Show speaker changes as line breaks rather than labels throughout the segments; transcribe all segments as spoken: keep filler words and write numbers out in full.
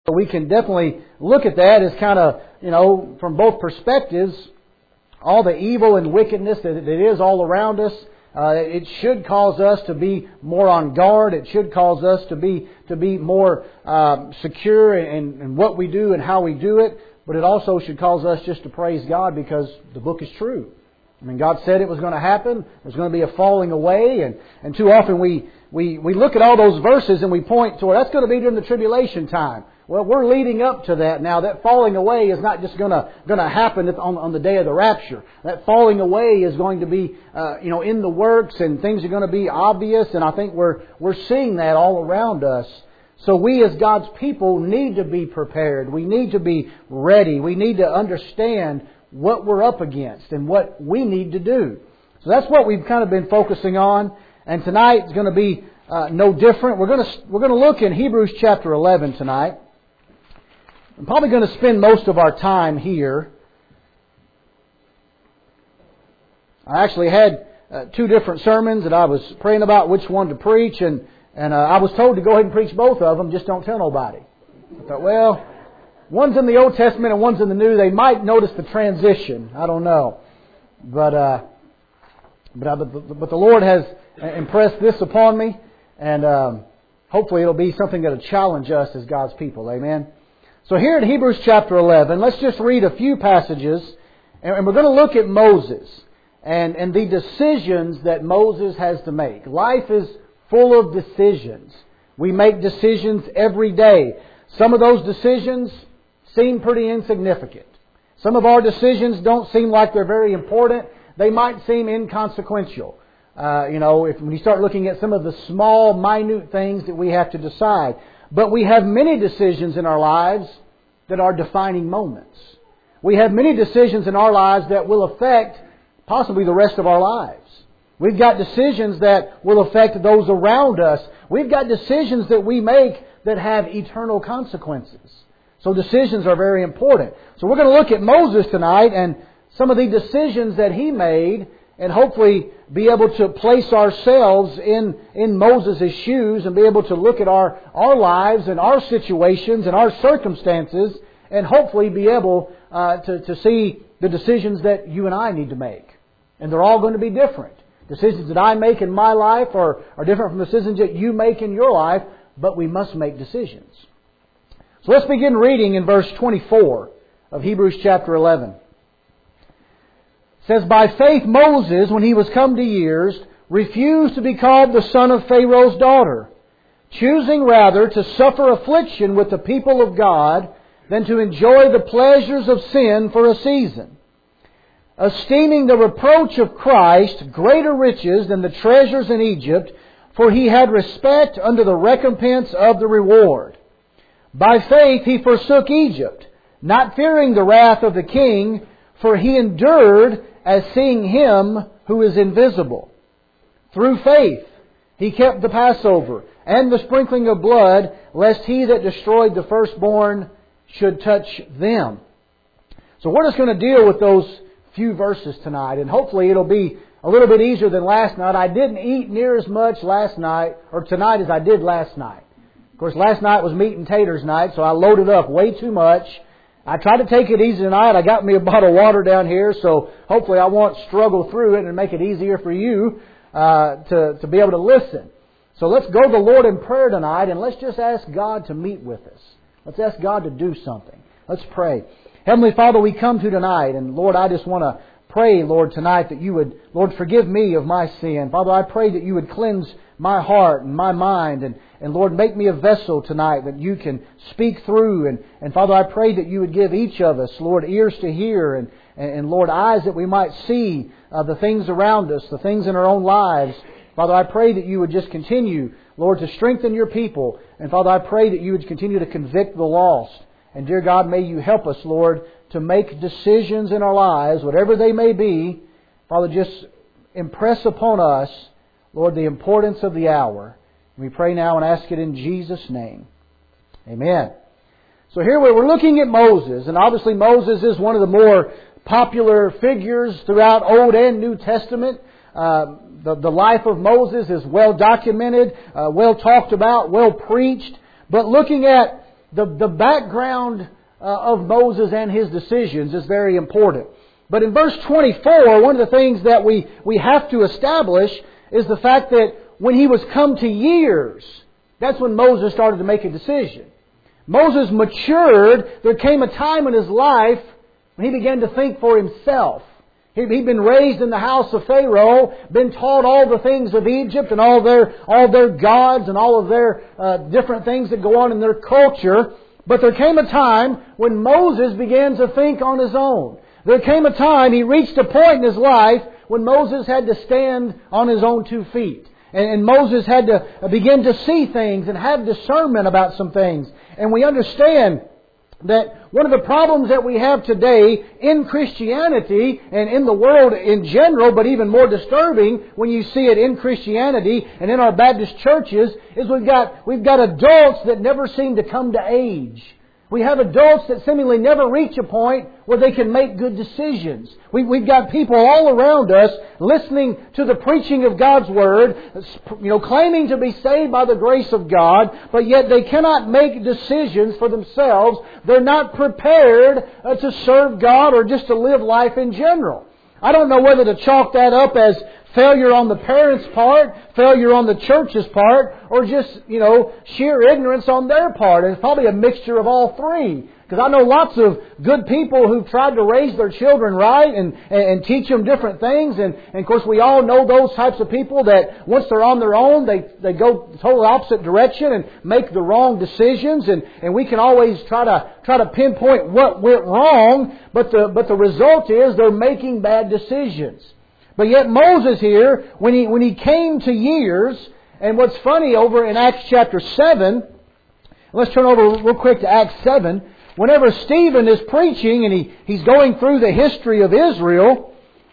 We can definitely look at that as kind of, you know, from both perspectives, all the evil and wickedness that it is all around us. Uh, it should cause us to be more on guard. It should cause us to be to be more uh, secure in, in what we do and how we do it. But it also should cause us just to praise God because the book is true. I mean, God said it was going to happen. There's going to be a falling away. And, and too often we, we, we look at all those verses and we point toward, that's going to be during the tribulation time. Well, we're leading up to that now. That falling away is not just going to going to happen on, on the day of the rapture. That falling away is going to be, uh, you know, in the works, and things are going to be obvious. And I think we're we're seeing that all around us. So we as God's people need to be prepared. We need to be ready. We need to understand what we're up against and what we need to do. So that's what we've kind of been focusing on. And tonight is going to be uh, no different. We're going to we're going to look in Hebrews chapter eleven tonight. I'm probably going to spend most of our time here. I actually had uh, two different sermons that I was praying about which one to preach, and and uh, I was told to go ahead and preach both of them. Just don't tell nobody. I thought, well, one's in the Old Testament and one's in the New. They might notice the transition. I don't know, but uh, but, uh, but but the Lord has impressed this upon me, and um, hopefully it'll be something that'll challenge us as God's people. Amen. So here in Hebrews chapter eleven, let's just read a few passages, and we're going to look at Moses and, and the decisions that Moses has to make. Life is full of decisions. We make decisions every day. Some of those decisions seem pretty insignificant. Some of our decisions don't seem like they're very important. They might seem inconsequential. Uh, you know, if when you start looking at some of the small, minute things that we have to decide. But we have many decisions in our lives that are defining moments. We have many decisions in our lives that will affect possibly the rest of our lives. We've got decisions that will affect those around us. We've got decisions that we make that have eternal consequences. So decisions are very important. So we're going to look at Moses tonight and some of the decisions that he made, and hopefully be able to place ourselves in, in Moses' shoes and be able to look at our, our lives and our situations and our circumstances and hopefully be able uh, to, to see the decisions that you and I need to make. And they're all going to be different. Decisions that I make in my life are, are different from decisions that you make in your life, but we must make decisions. So let's begin reading in verse twenty-four of Hebrews chapter eleven. It says, by faith Moses, when he was come to years, refused to be called the son of Pharaoh's daughter, choosing rather to suffer affliction with the people of God than to enjoy the pleasures of sin for a season, esteeming the reproach of Christ greater riches than the treasures in Egypt, for he had respect unto the recompense of the reward. By faith he forsook Egypt, not fearing the wrath of the king, for he endured as seeing Him who is invisible. Through faith he kept the Passover and the sprinkling of blood, lest he that destroyed the firstborn should touch them. So we're just going to deal with those few verses tonight, and hopefully it'll be a little bit easier than last night. I didn't eat near as much last night, or tonight, as I did last night. Of course, last night was meat and taters night, so I loaded up way too much. I tried to take it easy tonight. I got me a bottle of water down here, so hopefully I won't struggle through it and make it easier for you uh, to, to be able to listen. So let's go to the Lord in prayer tonight, and let's just ask God to meet with us. Let's ask God to do something. Let's pray. Heavenly Father, we come to tonight, and Lord, I just want to pray, Lord, tonight that you would, Lord, forgive me of my sin. Father, I pray that you would cleanse my heart and my mind, and, and Lord, make me a vessel tonight that you can speak through. And, and Father, I pray that you would give each of us, Lord, ears to hear, and, and, and Lord, eyes that we might see uh, the things around us, the things in our own lives. Father, I pray that you would just continue, Lord, to strengthen your people. And Father, I pray that you would continue to convict the lost. And dear God, may you help us, Lord, to make decisions in our lives, whatever they may be. Father, just impress upon us, Lord, the importance of the hour. We pray now and ask it in Jesus' name. Amen. So here we're looking at Moses, and obviously Moses is one of the more popular figures throughout Old and New Testament. Uh, the, the life of Moses is well documented, uh, well talked about, well preached. But looking at the, the background uh, of Moses and his decisions is very important. But in verse twenty-four, one of the things that we, we have to establish is the fact that when he was come to years, that's when Moses started to make a decision. Moses matured. There came a time in his life when he began to think for himself. He'd been raised in the house of Pharaoh, been taught all the things of Egypt and all their all their gods and all of their uh, different things that go on in their culture. But there came a time when Moses began to think on his own. There came a time, he reached a point in his life when Moses had to stand on his own two feet. And, and Moses had to begin to see things and have discernment about some things. And we understand that one of the problems that we have today in Christianity and in the world in general, but even more disturbing when you see it in Christianity and in our Baptist churches, is we've got we've got adults that never seem to come to age. We have adults that seemingly never reach a point where they can make good decisions. We, we've got people all around us listening to the preaching of God's Word, you know, claiming to be saved by the grace of God, but yet they cannot make decisions for themselves. They're not prepared uh, to serve God or just to live life in general. I don't know whether to chalk that up as failure on the parents' part, failure on the church's part, or just, you know, sheer ignorance on their part. And it's probably a mixture of all three. Because I know lots of good people who've tried to raise their children right and, and, and teach them different things. And, and of course we all know those types of people that once they're on their own, they, they go the total opposite direction and make the wrong decisions. And, and we can always try to try to pinpoint what went wrong, but the but the result is they're making bad decisions. But yet Moses here, when he when he came to years, and what's funny over in Acts chapter seven, let's turn over real quick to Acts seven. Whenever Stephen is preaching and he, he's going through the history of Israel,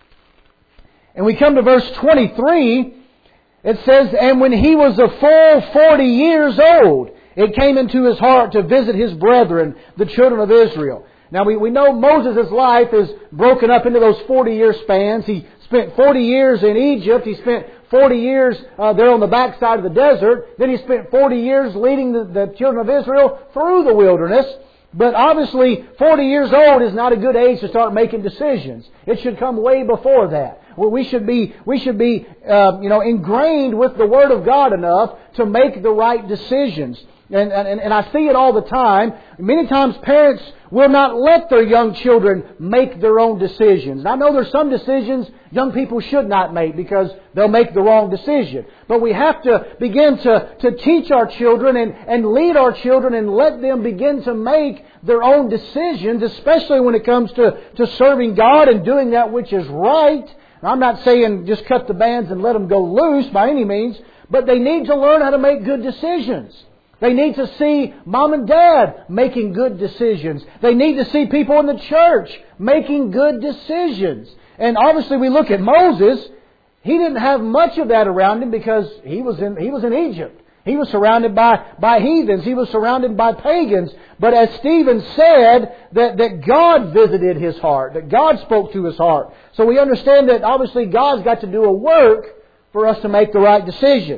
and we come to verse twenty-three, it says, "And when he was a full forty years old, it came into his heart to visit his brethren, the children of Israel." Now we, we know Moses' life is broken up into those forty year spans. He spent forty years in Egypt. He spent forty years uh, there on the backside of the desert. Then he spent forty years leading the, the children of Israel through the wilderness. But obviously, forty years old is not a good age to start making decisions. It should come way before that. We should be, we should be, uh, you know, ingrained with the Word of God enough to make the right decisions. And, and, and I see it all the time. Many times parents will not let their young children make their own decisions. And I know there's some decisions young people should not make because they'll make the wrong decision. But we have to begin to, to teach our children and, and lead our children and let them begin to make their own decisions, especially when it comes to, to serving God and doing that which is right. And I'm not saying just cut the bands and let them go loose by any means, but they need to learn how to make good decisions. They need to see mom and dad making good decisions. They need to see people in the church making good decisions. And obviously we look at Moses. He didn't have much of that around him because he was in he was in Egypt. He was surrounded by, by heathens. He was surrounded by pagans. But as Stephen said, that, that God visited his heart. That God spoke to his heart. So we understand that obviously God's got to do a work for us to make the right decision.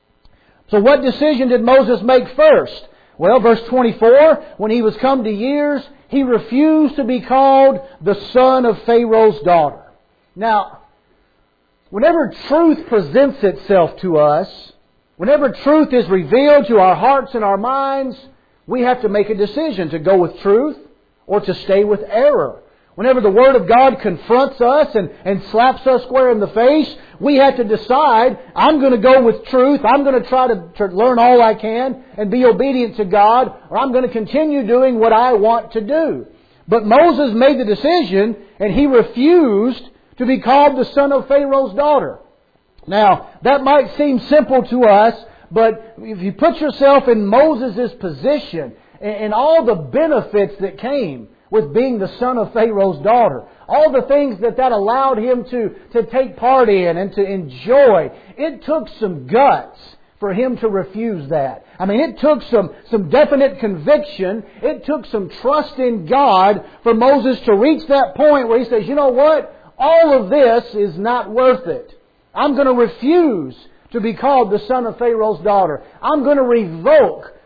So what decision did Moses make first? Well, verse twenty-four, when he was come to years, he refused to be called the son of Pharaoh's daughter. Now, whenever truth presents itself to us, whenever truth is revealed to our hearts and our minds, we have to make a decision to go with truth or to stay with error. Whenever the Word of God confronts us and, and slaps us square in the face, we have to decide, I'm going to go with truth, I'm going to try to, to learn all I can and be obedient to God, or I'm going to continue doing what I want to do. But Moses made the decision and he refused to be called the son of Pharaoh's daughter. Now, that might seem simple to us, but if you put yourself in Moses' position and, and all the benefits that came with being the son of Pharaoh's daughter, all the things that that allowed him to, to take part in and to enjoy, it took some guts for him to refuse that. I mean, it took some, some definite conviction. It took some trust in God for Moses to reach that point where he says, you know what? All of this is not worth it. I'm going to refuse to be called the son of Pharaoh's daughter. I'm going to revoke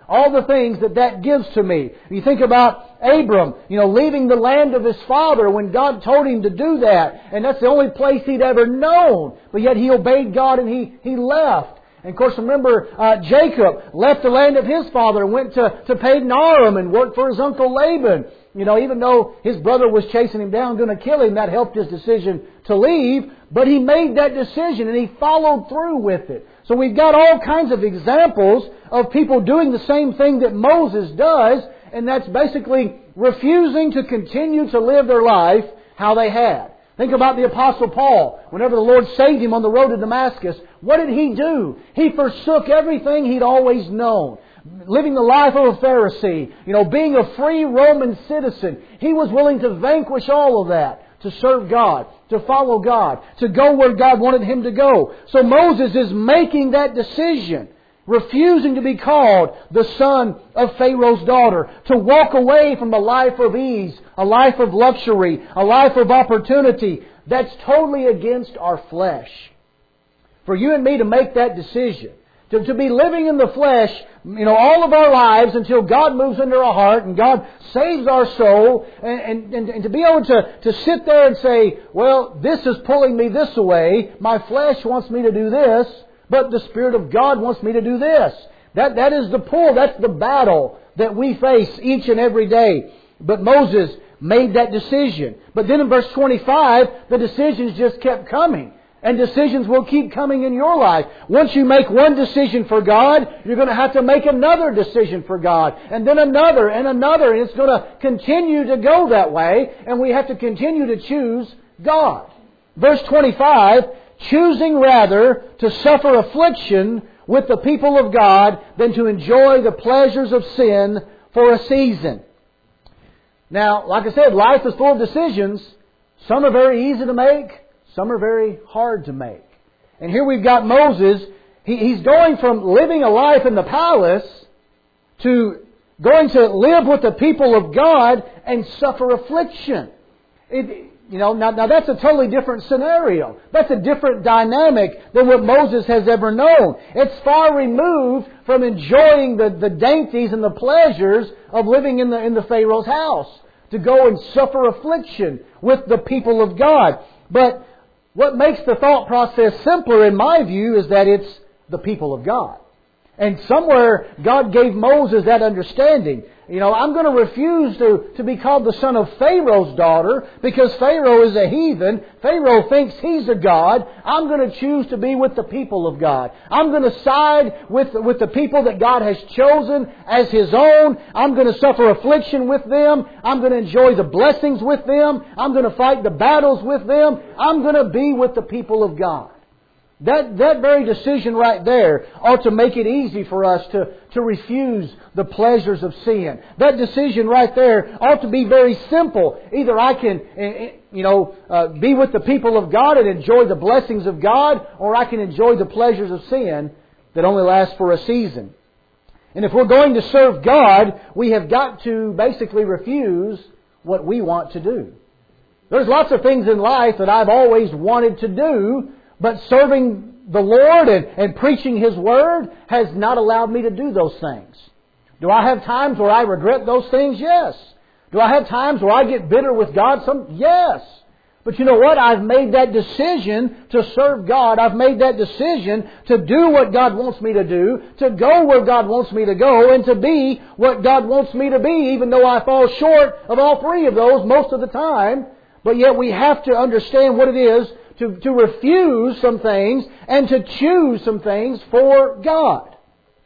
all the things that that gives to me. You think about Abram, you know, leaving the land of his father when God told him to do that. And that's the only place he'd ever known. But yet he obeyed God and he, he left. And of course, remember, uh, Jacob left the land of his father and went to, to Padan Aram and worked for his uncle Laban. You know, even though his brother was chasing him down, going to kill him, that helped his decision to leave. But he made that decision and he followed through with it. So we've got all kinds of examples of people doing the same thing that Moses does, and that's basically refusing to continue to live their life how they had. Think about the Apostle Paul. Whenever the Lord saved him on the road to Damascus, what did he do? He forsook everything he'd always known. Living the life of a Pharisee, you know, being a free Roman citizen. He was willing to vanquish all of that to serve God, to follow God, to go where God wanted him to go. So Moses is making that decision, refusing to be called the son of Pharaoh's daughter, to walk away from a life of ease, a life of luxury, a life of opportunity. That's totally against our flesh. For you and me to make that decision, to, to be living in the flesh, you know, all of our lives until God moves into our heart and God saves our soul, and, and, and to be able to, to sit there and say, well, this is pulling me this way, my flesh wants me to do this, but the Spirit of God wants me to do this. That, that is the pull, that's the battle that we face each and every day. But Moses made that decision. But then in verse twenty-five, the decisions just kept coming. And decisions will keep coming in your life. Once you make one decision for God, you're going to have to make another decision for God. And then another and another. And it's going to continue to go that way. And we have to continue to choose God. Verse twenty-five, choosing rather to suffer affliction with the people of God than to enjoy the pleasures of sin for a season. Now, like I said, life is full of decisions. Some are very easy to make. Some are very hard to make. And here we've got Moses. He, he's going from living a life in the palace to going to live with the people of God and suffer affliction. It, you know, now, now that's a totally different scenario. That's a different dynamic than what Moses has ever known. It's far removed from enjoying the, the dainties and the pleasures of living in the, in the Pharaoh's house. To go and suffer affliction with the people of God. But what makes the thought process simpler, in my view, is that it's the people of God. And somewhere God gave Moses that understanding. You know, I'm going to refuse to, to be called the son of Pharaoh's daughter because Pharaoh is a heathen. Pharaoh thinks he's a god. I'm going to choose to be with the people of God. I'm going to side with, with the people that God has chosen as His own. I'm going to suffer affliction with them. I'm going to enjoy the blessings with them. I'm going to fight the battles with them. I'm going to be with the people of God. That, that very decision right there ought to make it easy for us to, to refuse the pleasures of sin. That decision right there ought to be very simple. Either I can, you know, uh, be with the people of God and enjoy the blessings of God, or I can enjoy the pleasures of sin that only last for a season. And if we're going to serve God, we have got to basically refuse what we want to do. There's lots of things in life that I've always wanted to do, but serving the Lord and, and preaching His Word has not allowed me to do those things. Do I have times where I regret those things? Yes. Do I have times where I get bitter with God? Some, yes. But you know what? I've made that decision to serve God. I've made that decision to do what God wants me to do, to go where God wants me to go, and to be what God wants me to be, even though I fall short of all three of those most of the time. But yet we have to understand what it is To, to refuse some things and to choose some things for God.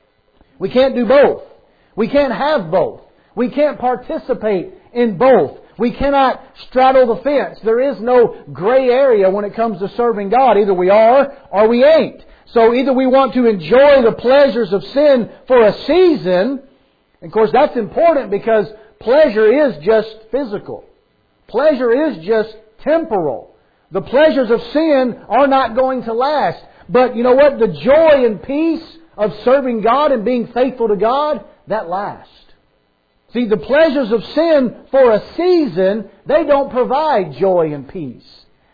We can't do both. We can't have both. We can't participate in both. We cannot straddle the fence. There is no gray area when it comes to serving God. Either we are or we ain't. So either we want to enjoy the pleasures of sin for a season. Of course, that's important because pleasure is just physical. Pleasure is just temporal. The pleasures of sin are not going to last. But you know what? The joy and peace of serving God and being faithful to God, that lasts. See, the pleasures of sin for a season, they don't provide joy and peace.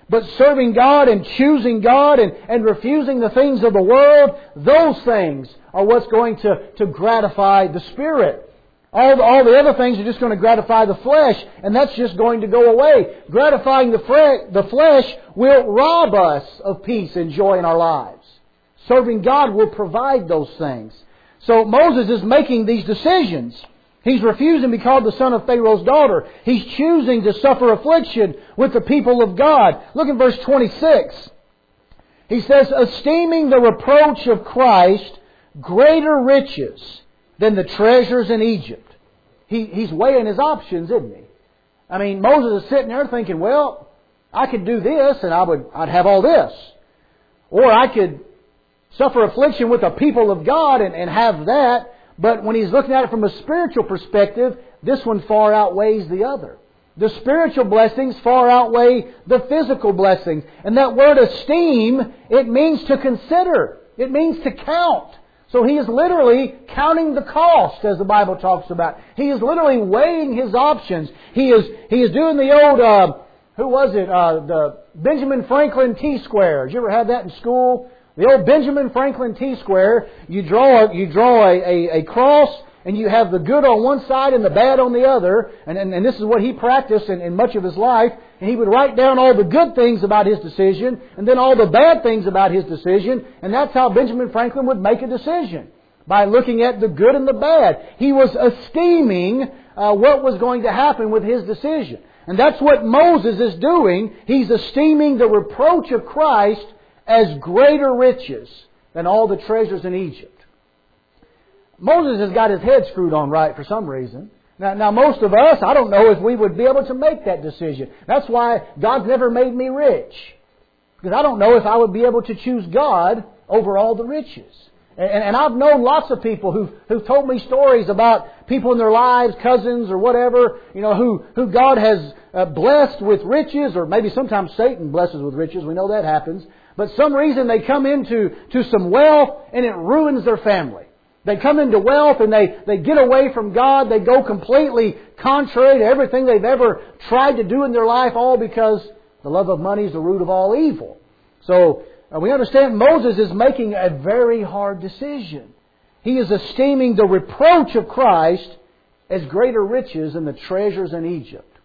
But serving God and choosing God and, and refusing the things of the world, those things are what's going to, to gratify the Spirit. All the, all the other things are just going to gratify the flesh, and that's just going to go away. Gratifying the, fre- the flesh will rob us of peace and joy in our lives. Serving God will provide those things. So Moses is making these decisions. He's refusing to be called the son of Pharaoh's daughter. He's choosing to suffer affliction with the people of God. Look at verse twenty-six. He says, esteeming the reproach of Christ greater riches than the treasures in Egypt. He, he's weighing his options, isn't he? I mean, Moses is sitting there thinking, well, I could do this and I would, I'd have all this. Or I could suffer affliction with the people of God and, and have that. But when he's looking at it from a spiritual perspective, this one far outweighs the other. The spiritual blessings far outweigh the physical blessings. And that word esteem, it means to consider. It means to count. So he is literally counting the cost, as the Bible talks about. He is literally weighing his options. He is he is doing the old, uh, who was it, uh, the Benjamin Franklin T-square. Did you ever have that in school? The old Benjamin Franklin T-square, you draw you draw a, a, a cross and you have the good on one side and the bad on the other. And, and, and this is what he practiced in, in much of his life. And he would write down all the good things about his decision and then all the bad things about his decision. And that's how Benjamin Franklin would make a decision, by looking at the good and the bad. He was esteeming uh, what was going to happen with his decision. And that's what Moses is doing. He's esteeming the reproach of Christ as greater riches than all the treasures in Egypt. Moses has got his head screwed on right for some reason. Now, now most of us, I don't know if we would be able to make that decision. That's why God's never made me rich. Because I don't know if I would be able to choose God over all the riches. And, and I've known lots of people who've, who've told me stories about people in their lives, cousins or whatever, you know, who, who God has uh, blessed with riches, or maybe sometimes Satan blesses with riches. We know that happens. But some reason they come into to some wealth and it ruins their family. They come into wealth and they, they get away from God. They go completely contrary to everything they've ever tried to do in their life, all because the love of money is the root of all evil. So uh, we understand Moses is making a very hard decision. He is esteeming the reproach of Christ as greater riches than the treasures in Egypt.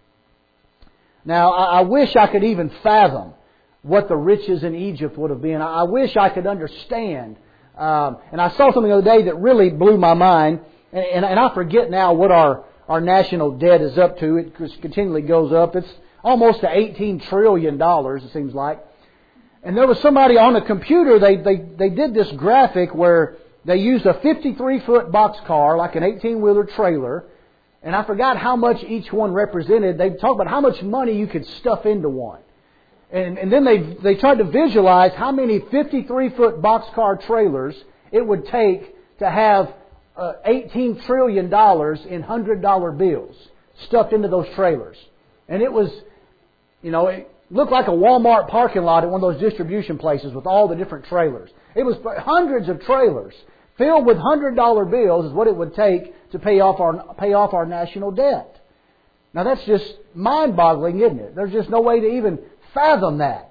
Now, I, I wish I could even fathom what the riches in Egypt would have been. I wish I could understand. Um, and I saw something the other day that really blew my mind. And, and, and I forget now what our, our national debt is up to. It continually goes up. It's almost to eighteen trillion dollars, it seems like. And there was somebody on a computer, they, they, they did this graphic where they used a fifty-three foot boxcar, like an eighteen-wheeler trailer. And I forgot how much each one represented. They talked about how much money you could stuff into one. And, and then they they tried to visualize how many fifty-three foot boxcar trailers it would take to have uh, eighteen trillion dollars in one hundred dollar bills stuffed into those trailers. And it was, you know, it looked like a Walmart parking lot at one of those distribution places with all the different trailers. It was hundreds of trailers filled with one hundred dollar bills is what it would take to pay off our pay off our national debt. Now that's just mind-boggling, isn't it? There's just no way to even fathom that.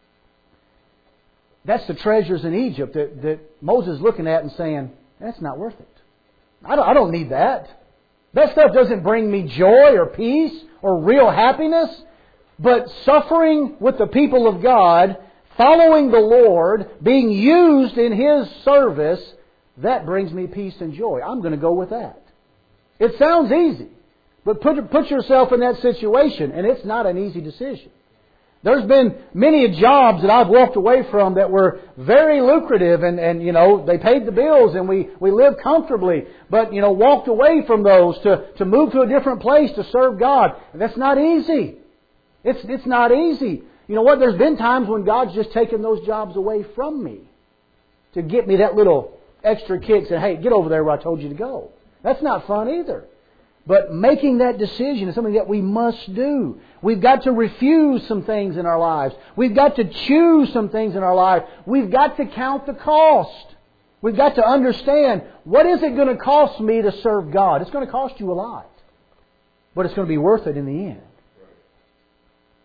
That's the treasures in Egypt that, that Moses is looking at and saying, that's not worth it. I don't, I don't need that. That stuff doesn't bring me joy or peace or real happiness. But suffering with the people of God, following the Lord, being used in His service, that brings me peace and joy. I'm going to go with that. It sounds easy. But put, put yourself in that situation, and it's not an easy decision. There's been many jobs that I've walked away from that were very lucrative and, and you know, they paid the bills and we, we lived comfortably. But, you know, walked away from those to, to move to a different place to serve God. And that's not easy. It's, it's not easy. You know what? There's been times when God's just taken those jobs away from me to get me that little extra kick saying, hey, get over there where I told you to go. That's not fun either. But making that decision is something that we must do. We've got to refuse some things in our lives. We've got to choose some things in our life. We've got to count the cost. We've got to understand, what is it going to cost me to serve God? It's going to cost you a lot. But it's going to be worth it in the end.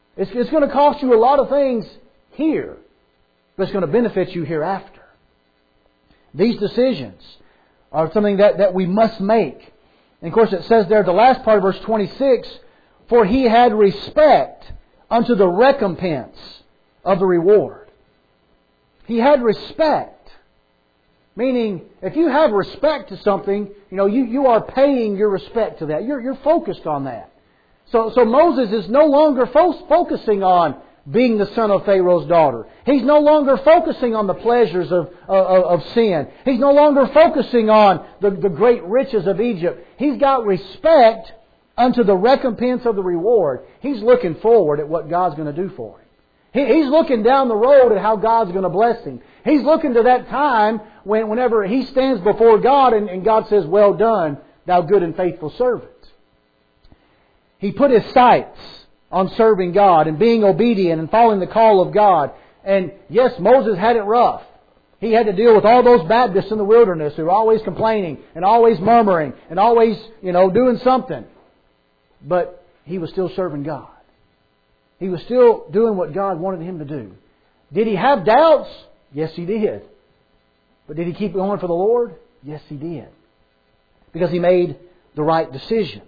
It's, it's going to cost you a lot of things here, but it's going to benefit you hereafter. These decisions are something that, that we must make. And of course it says there, the last part of verse twenty-six, for he had respect unto the recompense of the reward. He had respect. Meaning, if you have respect to something, you know, you, you are paying your respect to that. You're, you're focused on that. So, so Moses is no longer fo- focusing on being the son of Pharaoh's daughter. He's no longer focusing on the pleasures of, of, of sin. He's no longer focusing on the, the great riches of Egypt. He's got respect unto the recompense of the reward. He's looking forward at what God's going to do for him. He, he's looking down the road at how God's going to bless him. He's looking to that time when, whenever he stands before God and, and God says, well done, thou good and faithful servant. He put his sights on serving God and being obedient and following the call of God. And yes, Moses had it rough. He had to deal with all those Baptists in the wilderness who were always complaining and always murmuring and always, you know, doing something. But he was still serving God. He was still doing what God wanted him to do. Did he have doubts? Yes, he did. But did he keep going for the Lord? Yes, he did. Because he made the right decisions.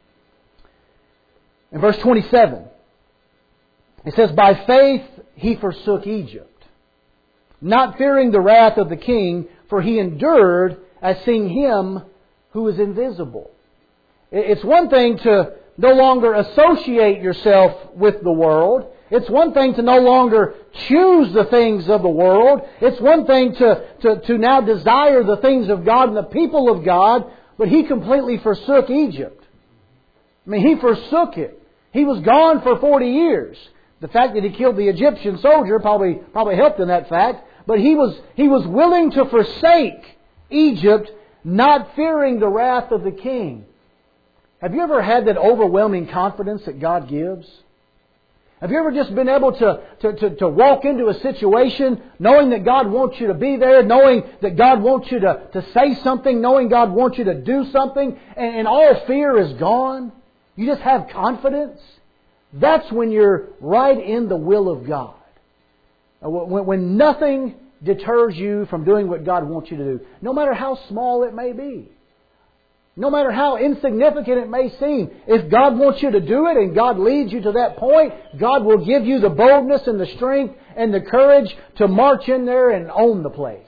In verse twenty-seven, it says, by faith he forsook Egypt, not fearing the wrath of the king, for he endured as seeing him who is invisible. It's one thing to no longer associate yourself with the world. It's one thing to no longer choose the things of the world. It's one thing to, to, to now desire the things of God and the people of God. But he completely forsook Egypt. I mean, he forsook it. He was gone for forty years. The fact that he killed the Egyptian soldier probably, probably helped in that fact. But he was, he was willing to forsake Egypt, not fearing the wrath of the king. Have you ever had that overwhelming confidence that God gives? Have you ever just been able to, to, to, to walk into a situation knowing that God wants you to be there, knowing that God wants you to, to say something, knowing God wants you to do something, and, and all fear is gone? You just have confidence? That's when you're right in the will of God. When, when nothing deters you from doing what God wants you to do, no matter how small it may be. No matter how insignificant it may seem, if God wants you to do it and God leads you to that point, God will give you the boldness and the strength and the courage to march in there and own the place.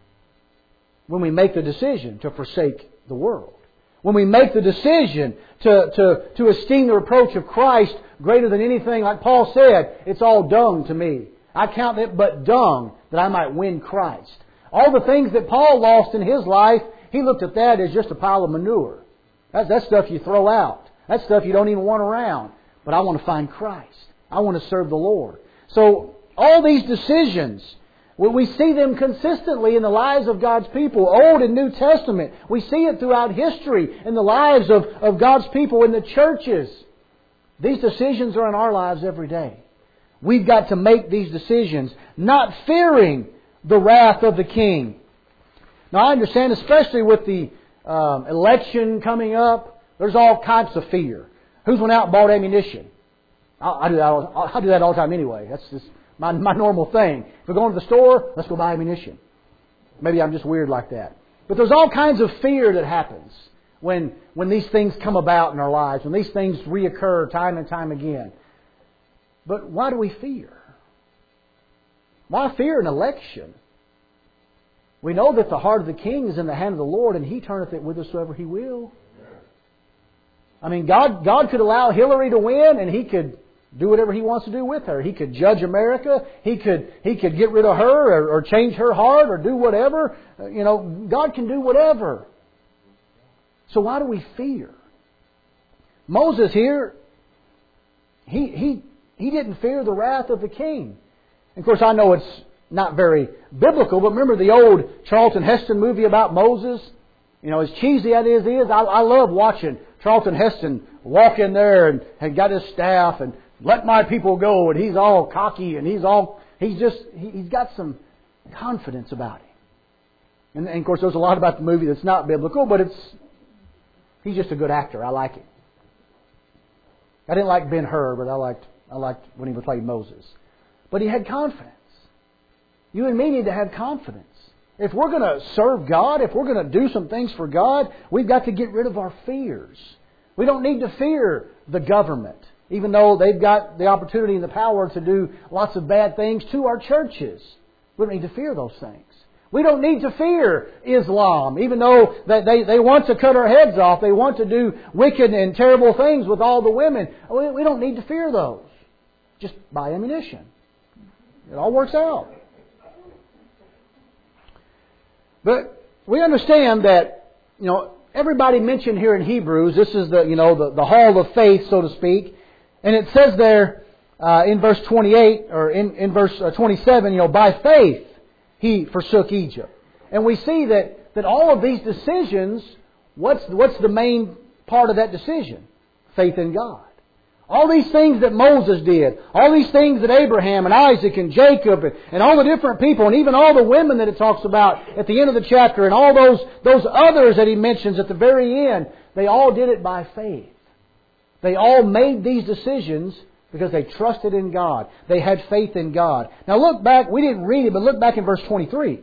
When we make the decision to forsake the world. When we make the decision to, to, to esteem the reproach of Christ greater than anything, like Paul said, it's all dung to me. I count it but dung that I might win Christ. All the things that Paul lost in his life, he looked at that as just a pile of manure. That's, that's stuff you throw out. That's stuff you don't even want around. But I want to find Christ. I want to serve the Lord. So all these decisions, we see them consistently in the lives of God's people, Old and New Testament. We see it throughout history in the lives of, of God's people in the churches. These decisions are in our lives every day. We've got to make these decisions, not fearing the wrath of the king. Now I understand, especially with the um, election coming up, there's all kinds of fear. Who's went out and bought ammunition? I, I do that. All, I do that all the time anyway. That's just my my normal thing. If we're going to the store, let's go buy ammunition. Maybe I'm just weird like that. But there's all kinds of fear that happens when when these things come about in our lives, when these things reoccur time and time again. But why do we fear? Why fear an election? We know that the heart of the king is in the hand of the Lord, and He turneth it whithersoever He will. I mean, God, God could allow Hillary to win, and He could do whatever He wants to do with her. He could judge America. He could He could get rid of her, or, or change her heart, or do whatever. You know, God can do whatever. So why do we fear? Moses here, he he he didn't fear the wrath of the king. Of course, I know it's not very biblical, but remember the old Charlton Heston movie about Moses? You know, as cheesy as it is, I, I love watching Charlton Heston walk in there and, and got his staff and let my people go, and he's all cocky and he's all, he's just, he, he's got some confidence about him. And, and of course there's a lot about the movie that's not biblical, but it's, he's just a good actor. I like it. I didn't like Ben-Hur, but I liked I liked when he played Moses. But he had confidence. You and me need to have confidence. If we're going to serve God, if we're going to do some things for God, we've got to get rid of our fears. We don't need to fear the government, even though they've got the opportunity and the power to do lots of bad things to our churches. We don't need to fear those things. We don't need to fear Islam, even though they, they want to cut our heads off. They want to do wicked and terrible things with all the women. We, we don't need to fear those. Just buy ammunition. It all works out. But we understand that, you know, everybody mentioned here in Hebrews, this is the, you know, the, the hall of faith, so to speak. And it says there uh, in verse twenty-eight, or in, in verse twenty-seven, you know, by faith he forsook Egypt. And we see that, that all of these decisions, what's, what's the main part of that decision? Faith in God. All these things that Moses did, all these things that Abraham and Isaac and Jacob and, and all the different people, and even all the women that it talks about at the end of the chapter, and all those, those others that he mentions at the very end, they all did it by faith. They all made these decisions because they trusted in God. They had faith in God. Now look back, we didn't read it, but look back in verse twenty-three.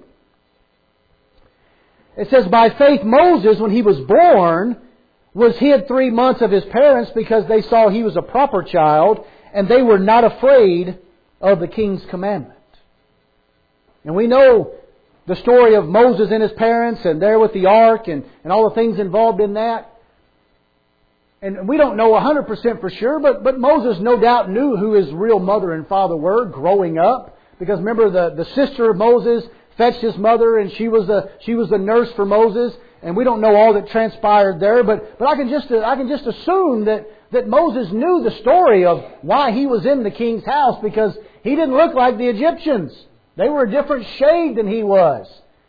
It says, by faith Moses, when he was born, was hid three months of his parents because they saw he was a proper child, and they were not afraid of the king's commandment. And we know the story of Moses and his parents, and there with the ark, and, and all the things involved in that. And we don't know one hundred percent for sure, but, but Moses no doubt knew who his real mother and father were growing up. Because remember, the, the sister of Moses fetched his mother, and she was the, she was the nurse for Moses. And we don't know all that transpired there, but, but I can just I can just assume that, that Moses knew the story of why he was in the king's house, because he didn't look like the Egyptians. They were a different shade than he was.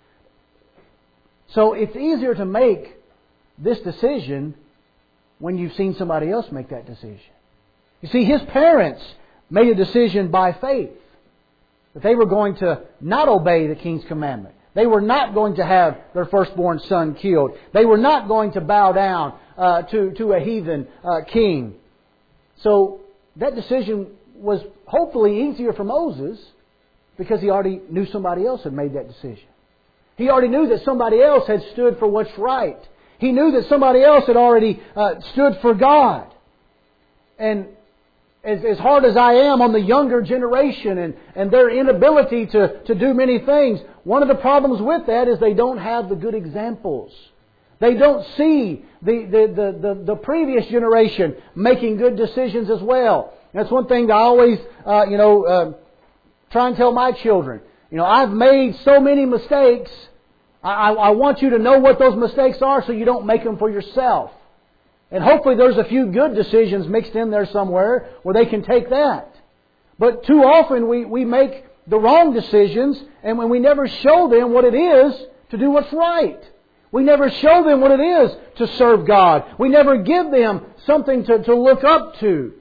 So it's easier to make this decision when you've seen somebody else make that decision. You see, his parents made a decision by faith that they were going to not obey the king's commandment. They were not going to have their firstborn son killed. They were not going to bow down uh, to, to a heathen uh, king. So that decision was hopefully easier for Moses because he already knew somebody else had made that decision. He already knew that somebody else had stood for what's right. He knew that somebody else had already uh, stood for God. And As, as hard as I am on the younger generation and, and their inability to, to do many things, one of the problems with that is they don't have the good examples. They don't see the, the, the, the, the previous generation making good decisions as well. That's one thing that I always, uh, you know, uh, try and tell my children. You know, I've made so many mistakes. I, I want you to know what those mistakes are so you don't make them for yourself. And hopefully there's a few good decisions mixed in there somewhere where they can take that. But too often we, we make the wrong decisions, and when we never show them what it is to do what's right. We never show them what it is to serve God. We never give them something to, to look up to.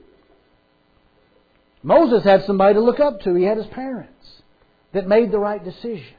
Moses had somebody to look up to. He had his parents that made the right decision.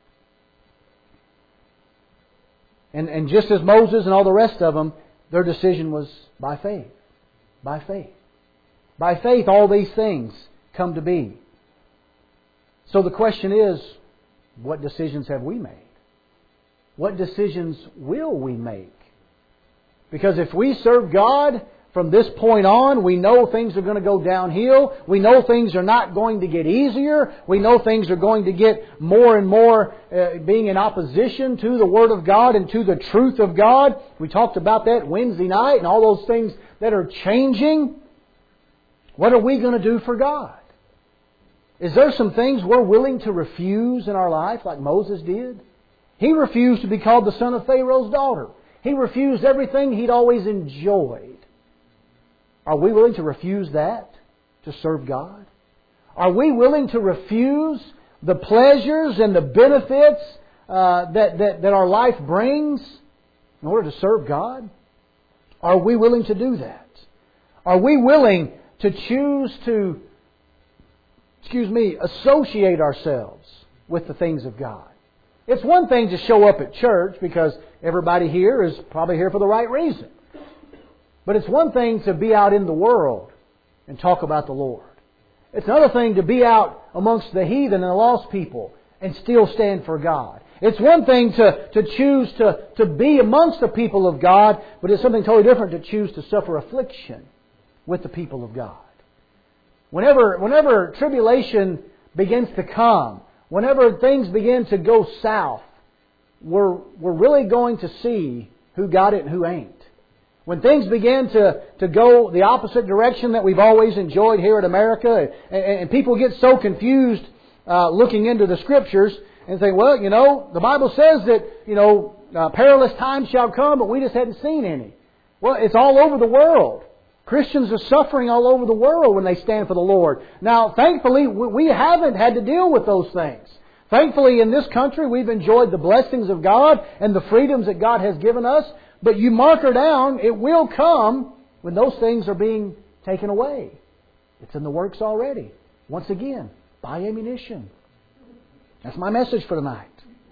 And, and just as Moses and all the rest of them, their decision was by faith. By faith. By faith, all these things come to be. So the question is, what decisions have we made? What decisions will we make? Because if we serve God from this point on, we know things are going to go downhill. We know things are not going to get easier. We know things are going to get more and more uh, being in opposition to the Word of God and to the truth of God. We talked about that Wednesday night and all those things that are changing. What are we going to do for God? Is there some things we're willing to refuse in our life like Moses did? He refused to be called the son of Pharaoh's daughter. He refused everything he'd always enjoyed. Are we willing to refuse that to serve God? Are we willing to refuse the pleasures and the benefits uh, that, that, that our life brings in order to serve God? Are we willing to do that? Are we willing to choose to, excuse me, associate ourselves with the things of God? It's one thing to show up at church because everybody here is probably here for the right reason. But it's one thing to be out in the world and talk about the Lord. It's another thing to be out amongst the heathen and the lost people and still stand for God. It's one thing to, to choose to, to be amongst the people of God, but it's something totally different to choose to suffer affliction with the people of God. Whenever, whenever tribulation begins to come, whenever things begin to go south, we're, we're really going to see who got it and who ain't. When things begin to, to go the opposite direction that we've always enjoyed here in America, and, and people get so confused uh, looking into the Scriptures and think, well, you know, the Bible says that, you know, uh, perilous times shall come, but we just hadn't seen any. Well, it's all over the world. Christians are suffering all over the world when they stand for the Lord. Now, thankfully, we haven't had to deal with those things. Thankfully, in this country, we've enjoyed the blessings of God and the freedoms that God has given us. But you mark her down, it will come when those things are being taken away. It's in the works already. Once again, buy ammunition. That's my message for tonight.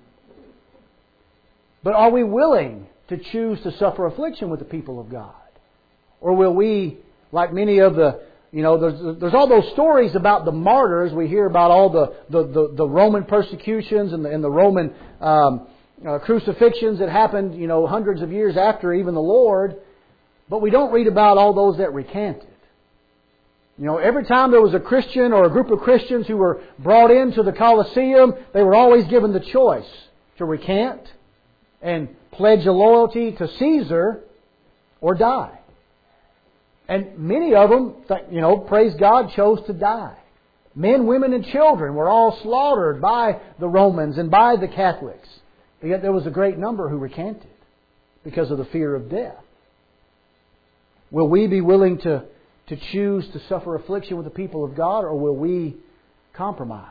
But are we willing to choose to suffer affliction with the people of God? Or will we, like many of the, you know, there's, there's all those stories about the martyrs. We hear about all the, the, the, the Roman persecutions and the, and the Roman um, uh, crucifixions that happened, you know, hundreds of years after even the Lord. But we don't read about all those that recanted. You know, every time there was a Christian or a group of Christians who were brought into the Colosseum, they were always given the choice to recant and pledge a loyalty to Caesar or die. And many of them, you know, praise God, chose to die. Men, women, and children were all slaughtered by the Romans and by the Catholics. But yet there was a great number who recanted because of the fear of death. Will we be willing to, to choose to suffer affliction with the people of God, or will we compromise?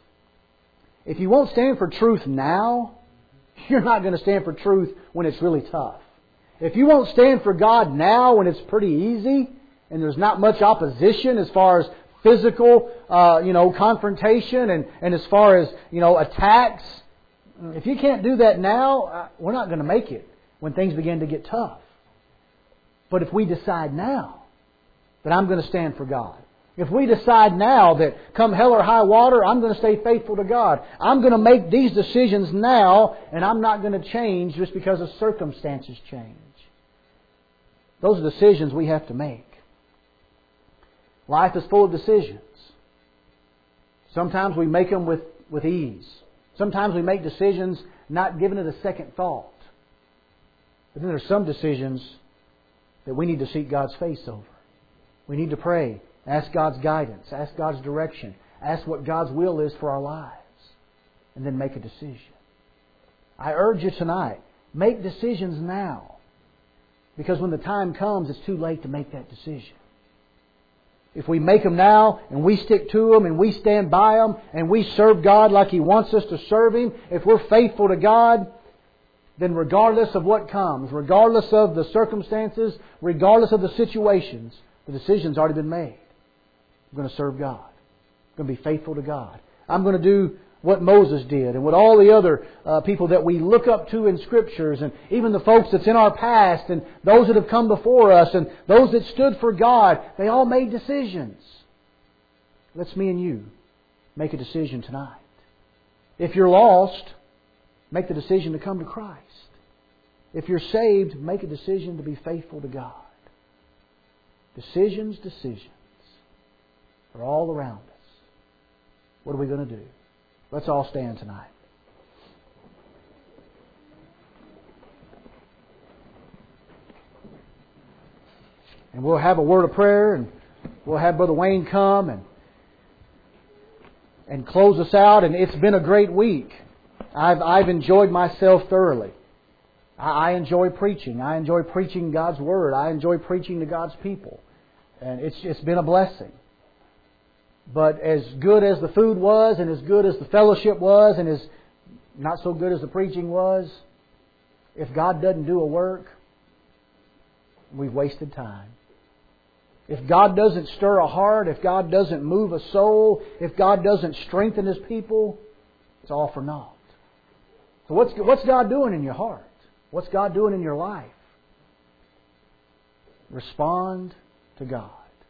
If you won't stand for truth now, you're not going to stand for truth when it's really tough. If you won't stand for God now when it's pretty easy and there's not much opposition as far as physical, uh, you know, confrontation and, and as far as, you know, attacks, if you can't do that now, uh, we're not going to make it when things begin to get tough. But if we decide now that I'm going to stand for God, if we decide now that come hell or high water, I'm going to stay faithful to God. I'm going to make these decisions now, and I'm not going to change just because the circumstances change. Those are decisions we have to make. Life is full of decisions. Sometimes we make them with, with ease. Sometimes we make decisions not giving it a second thought. But then there are some decisions that we need to seek God's face over. We need to pray. Ask God's guidance. Ask God's direction. Ask what God's will is for our lives. And then make a decision. I urge you tonight, make decisions now. Because when the time comes, it's too late to make that decision. If we make them now, and we stick to them, and we stand by them, and we serve God like He wants us to serve Him, if we're faithful to God, then regardless of what comes, regardless of the circumstances, regardless of the situations, the decision's already been made. I'm going to serve God. I'm going to be faithful to God. I'm going to do what Moses did and what all the other uh, people that we look up to in Scriptures, and even the folks that's in our past and those that have come before us and those that stood for God, they all made decisions. Let's me and you make a decision tonight. If you're lost, make the decision to come to Christ. If you're saved, make a decision to be faithful to God. Decisions, decisions are all around us. What are we going to do? Let's all stand tonight. And we'll have a word of prayer, and we'll have Brother Wayne come and and close us out. And it's been a great week. I've I've enjoyed myself thoroughly. I enjoy preaching. I enjoy preaching God's Word. I enjoy preaching to God's people. And it's it's been a blessing. But as good as the food was, and as good as the fellowship was, and as not so good as the preaching was, if God doesn't do a work, we've wasted time. If God doesn't stir a heart, if God doesn't move a soul, if God doesn't strengthen His people, it's all for naught. So what's what's God doing in your heart? What's God doing in your life? Respond to God.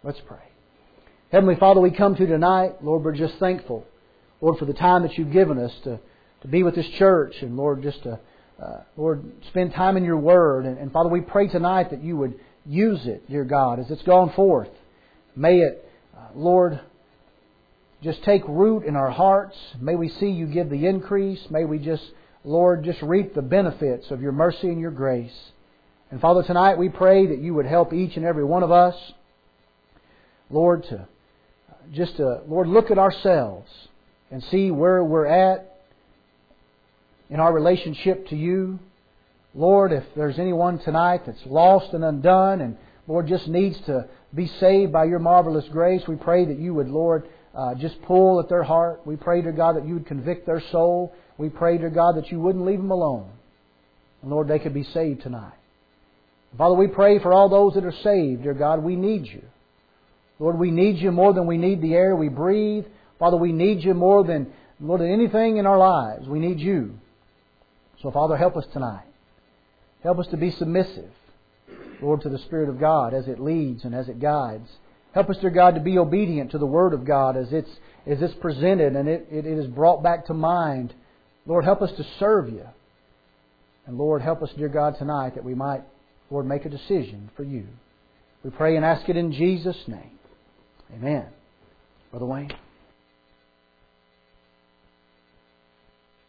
Let's pray. Heavenly Father, we come to you tonight. Lord, we're just thankful, Lord, for the time that you've given us to, to be with this church. And Lord, just to, uh, Lord, spend time in your Word. And, and Father, we pray tonight that you would use it, dear God, as it's gone forth. May it, uh, Lord, just take root in our hearts. May we see you give the increase. May we just, Lord, just reap the benefits of your mercy and your grace. And Father, tonight we pray that you would help each and every one of us, Lord, to just to, Lord, look at ourselves and see where we're at in our relationship to you. Lord, if there's anyone tonight that's lost and undone and, Lord, just needs to be saved by your marvelous grace, we pray that you would, Lord, uh, just pull at their heart. We pray, dear God, that you would convict their soul. We pray, dear God, that you wouldn't leave them alone. And Lord, they could be saved tonight. Father, we pray for all those that are saved, dear God. We need you. Lord, we need you more than we need the air we breathe. Father, we need you more than, more than anything in our lives. We need you. So, Father, help us tonight. Help us to be submissive, Lord, to the Spirit of God as it leads and as it guides. Help us, dear God, to be obedient to the Word of God as it's, as it's presented and it, it, it is brought back to mind. Lord, help us to serve you. And Lord, help us, dear God, tonight that we might, Lord, make a decision for you. We pray and ask it in Jesus' name. Amen. Brother Wayne.